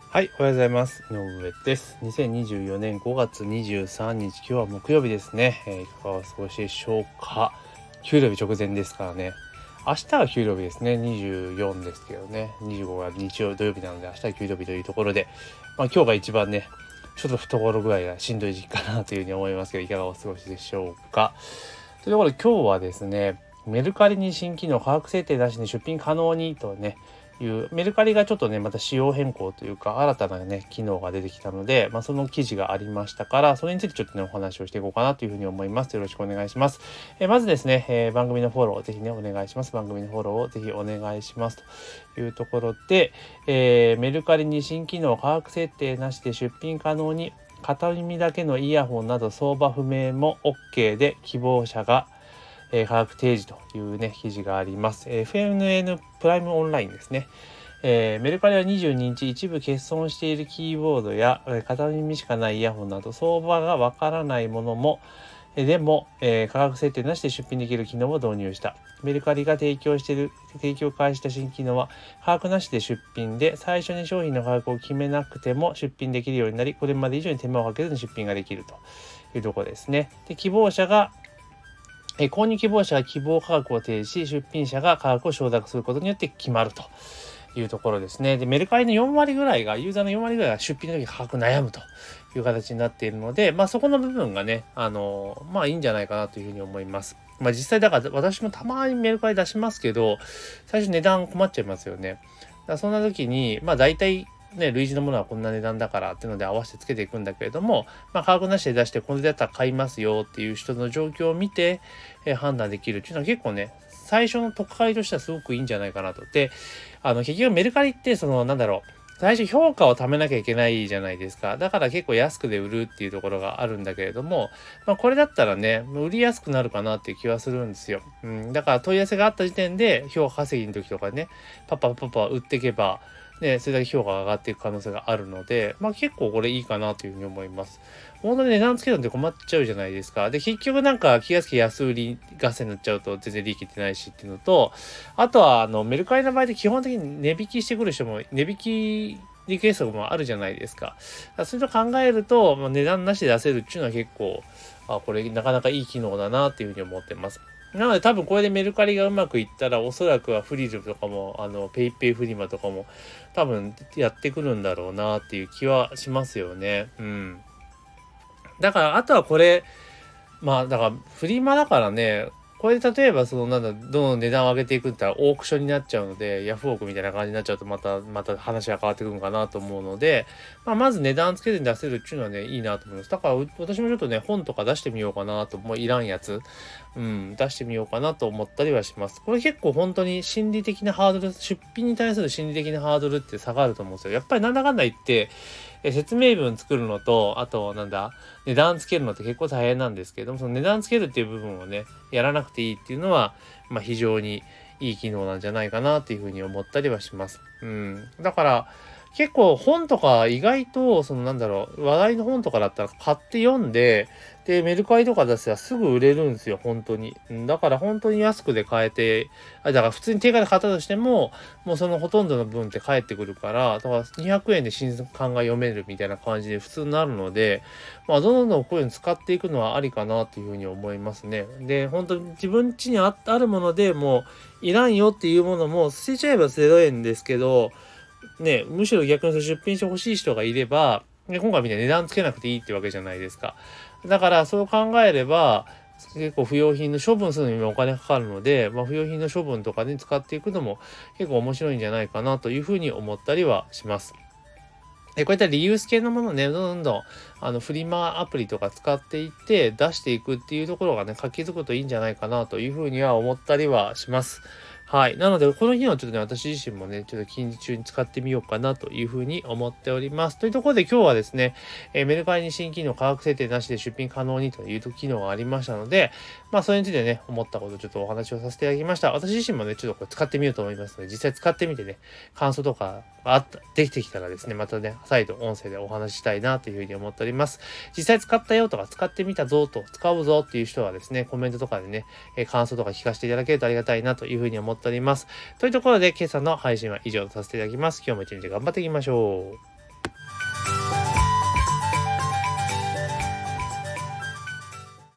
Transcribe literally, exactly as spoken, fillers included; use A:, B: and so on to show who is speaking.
A: はい、おはようございます。井上です。にせんにじゅうよねんごがつにじゅうさんにち、今日は木曜日ですね。えー、いかがお過ごしでしょうか。給料日直前ですからね。明日は給料日ですね。にじゅうよっかですけどね。にじゅうごが日曜土曜日なので、明日は給料日というところで、まあ、今日が一番ね、ちょっと懐具合がしんどい時期かなというふうに思いますけど、いかがお過ごしでしょうか。というところで今日はですね、メルカリに新機能価格設定なしに出品可能にとね、いうメルカリがちょっとねまた仕様変更というか新たなね機能が出てきたので、まあ、その記事がありましたから、それについてちょっとねお話をしていこうかなというふうに思います。よろしくお願いします。えー、まずですね、えー、番組のフォローをぜひねお願いします。番組のフォローをぜひお願いしますというところで、えー、メルカリに新機能価格設定なしで出品可能に、片耳だけのイヤホンなど相場不明も OK で希望者がえー、価格提示というね記事があります。エフエヌエヌ プライムオンラインですね。えー、メルカリはにじゅうににち一部欠損しているキーボードや、えー、片耳しかないイヤホンなど相場がわからないものも、えー、でも、えー、価格設定なしで出品できる機能を導入した。メルカリが提供している提供開始した新機能は価格なしで出品で、最初に商品の価格を決めなくても出品できるようになり、これまで以上に手間をかけずに出品ができるというところですね。で、希望者がえ購入希望者が希望価格を提示し、出品者が価格を承諾することによって決まるというところですね。で、メルカリのよんわりぐらいが、ユーザーのよんわりぐらいが出品の時価格悩むという形になっているので、まあそこの部分がね、あの、まあいいんじゃないかなというふうに思います。まあ実際だから私もたまにメルカリ出しますけど、最初値段困っちゃいますよね。だからそんな時に、まあ大体、ね、類似のものはこんな値段だからっていうので合わせてつけていくんだけれども、まあ、価格なしで出してこれだったら買いますよっていう人の状況を見て、えー、判断できるっていうのは結構ね最初の取っかかりとしてはすごくいいんじゃないかなと。で、あの結局メルカリってそのなんだろう、最初評価を貯めなきゃいけないじゃないですか。だから結構安くで売るっていうところがあるんだけれども、まあ、これだったらね売りやすくなるかなっていう気はするんですよ。うん、だから問い合わせがあった時点で評価稼ぎの時とかねパッパパッパ売っていけばね、それだけ評価が上がっていく可能性があるので、まあ結構これいいかなというふうに思います。本当に値段つけるのって困っちゃうじゃないですか。で、結局なんか気がつき安売り合戦になっちゃうと全然利益ってないしっていうのと、あとはあのメルカリの場合で基本的に値引きしてくる人も値引きリクエストもあるじゃないですか。だそれと考えると、まあ、値段なしで出せるっていうのは結構、あ、これなかなかいい機能だなっていうふうに思ってます。なので多分これでメルカリがうまくいったら、おそらくはフリルとかも、あの、ペイペイフリマとかも多分やってくるんだろうなっていう気はしますよね。うん。だから、あとはこれ、まあ、だから、フリマだからね、これで例えば、その、なんだ、どんどん値段を上げていくんだったら、オークションになっちゃうので、ヤフオクみたいな感じになっちゃうと、また、また話が変わってくるのかなと思うので、まあ、まず値段つけて出せるっていうのはね、いいなと思います。だから、私もちょっとね、本とか出してみようかなと、もういらんやつ、うん、出してみようかなと思ったりはします。これ結構本当に心理的なハードル、出品に対する心理的なハードルって下がると思うんですよ。やっぱりなんだかんだ言って、え説明文作るのと、あと、なんだ、値段つけるのって結構大変なんですけども、その値段つけるっていう部分をね、やらなくていいっていうのは、まあ非常にいい機能なんじゃないかなっていうふうに思ったりはします。うん。だから、結構本とか意外と、そのなんだろう、話題の本とかだったら買って読んで、で、メルカリとか出したらすぐ売れるんですよ、本当に。うんだから本当に安くで買えて、あ、だから普通に定価で買ったとしても、もうそのほとんどの分って返ってくるから、だからにひゃくえんで新刊が読めるみたいな感じで普通になるので、まあ、どんどんこういうの使っていくのはありかなっていうふうに思いますね。で、本当に自分家にああるものでもういらんよっていうものも捨てちゃえばゼロえんですけど、ね、むしろ逆に出品してほしい人がいれば、で今回みたいに値段つけなくていいってわけじゃないですか。だからそう考えれば、結構不要品の処分するのにもお金かかるので、まあ、不要品の処分とかに使っていくのも結構面白いんじゃないかなというふうに思ったりはします。でこういったリユース系のものをね、どんどんあのフリマアプリとか使っていって出していくっていうところがね、活気づくといいんじゃないかなというふうには思ったりはします。はい。なので、この日はちょっとね、私自身もね、ちょっと近日中に使ってみようかなというふうに思っております。というところで今日はですね、えーメルカリに新機能価格設定なしで出品可能にという機能がありましたので、まあ、それについてね、思ったことをちょっとお話をさせていただきました。私自身もね、ちょっとこれ使ってみようと思いますので、実際使ってみてね、感想とかがあった、できてきたらですね、またね、再度音声でお話ししたいなというふうに思っております。実際使ったよとか、使ってみたぞと、使うぞっていう人はですね、コメントとかでね、えー感想とか聞かせていただけるとありがたいなというふうに思っております。というところで今朝の配信は以上とさせていただきます。今日も一日頑張っていきましょう。